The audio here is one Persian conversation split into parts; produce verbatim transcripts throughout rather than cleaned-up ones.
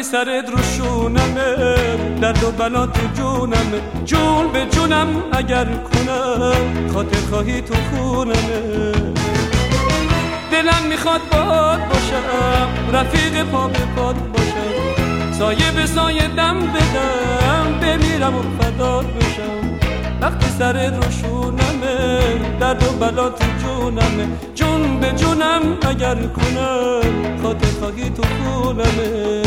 وقتی سرت رو شونمه، درد و بلا تو جونمه، جون به جونم اگر کنم، خاطر خواهی تو خونمه. دلم میخواد باهات باشم، رفیق پا به پات باشم، سایه به سایه دم بدم، بمیرم و فدات بشم. وقتی سرت رو شونمه، درد و بلا تو جونمه، جون به جونم اگر کنم، خاطر خواهی تو خونمه.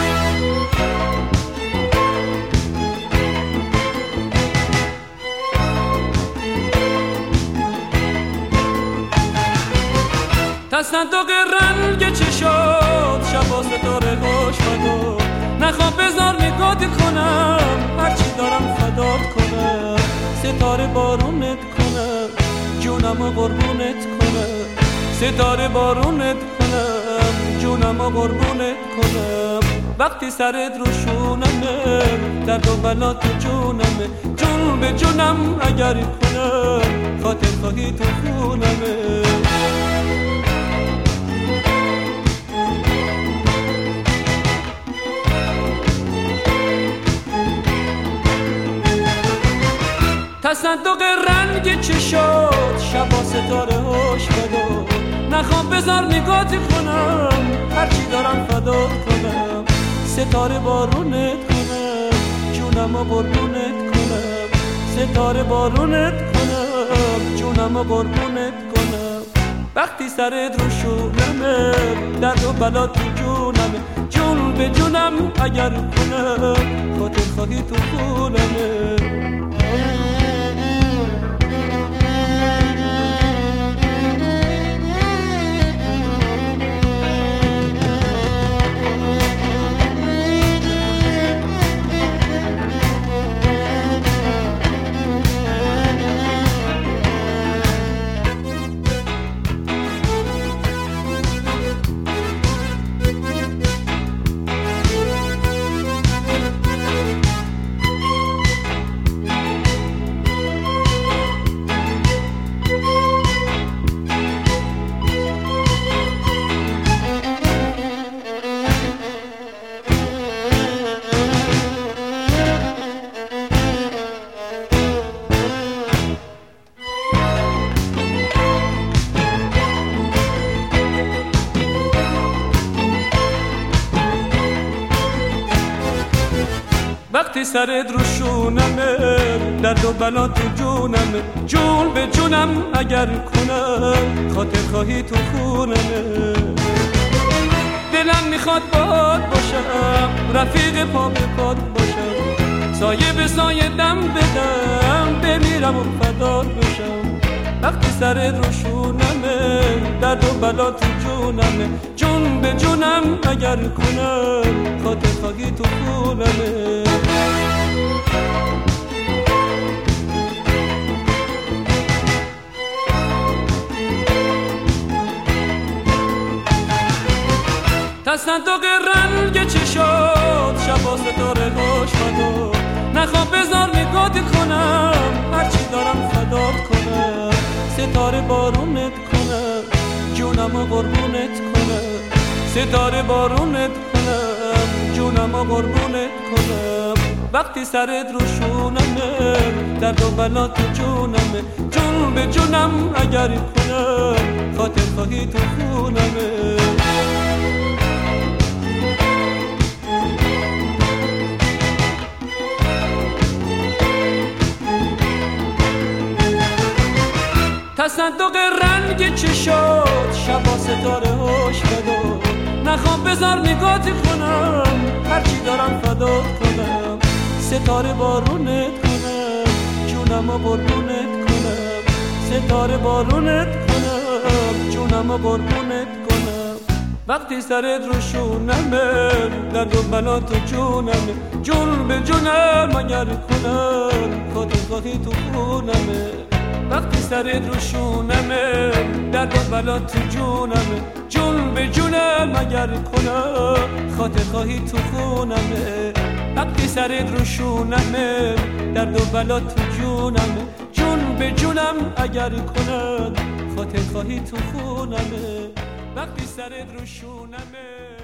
تصدق رنگ چشات، شبا ستاره هاش فدا، نخواب بذار نگات کنم، هرچی دارم فدات کنم، ستاره بارونت کنم، جونم و قربونت کنم، ستاره بارونت کنم، جونم و قربونت کنم. وقتی سرت رو شونمه، درد و بلا تو جونمه، جون به جونم اگر کنم، خاطر خواهی تو خونمه. تصدق رنگ چشات، شبا ستاره هاش فدا، نخواب بذار نگات کنم، هرچی دارم فدات کنم، ستاره بارونت کنم، جونم و قربونت کنم، ستاره بارونت کنم، جونم و قربونت کنم. وقتی سرت رو شونمه، درد و بلا تو جونمه، جون به جونم اگر کنم، خاطر خواهی تو خونمه. وقتی سرت رو شونمه، درد و بلا تو جونمه، جون به جونم اگر کنم، خاطر خواهی تو خونمه. دلم میخواد باهات باشم، رفیق پا به پات باشم، سایه به سایه دم بدم، بمیرم و فدات بشم. وقتی سرت رو شونمه، درد و بلا تو جونمه، جون به جونم اگر کنم، خاطر خواهی تو خونمه. تصدق رنگ چشات، شبا ستاره هاش فدا، نخواب بذار نگات کنم، هرچی دارم فدات کنم، ستاره بارونت کنم، جونم و قربونت کنم، ستاره بارونت کنم، جونم و قربونت کنم. وقتی سرت رو شونمه، درد و بلا تو جونمه، جون به جونم اگر کنم، خاطر خواهی تو خونمه. تصدق رنگ چشات، شبا ستاره هاش فدا، نخواب بذار نگات کنم، هرچی دارم فدات کنم، ستاره بارونت کنم، جونم و قربونت کنم، ستاره بارونت کنم، جونم و قربونت کنم. وقتی سرت رو شونمه، درد و بلا تو جونمه، جون به جونم اگر کنم، خاطر خواهی تو خونمه. وقتی سرت رو شونمه، درد و بلا تو جونمه، جون به جونم اگر کنم، خاطر خواهی تو خونمه. وقتی سرت رو شونمه، درد و بلا تو جونمه، جون به جونم اگر کنم، خاطر خواهی تو خونمه. وقتی سرت رو شونمه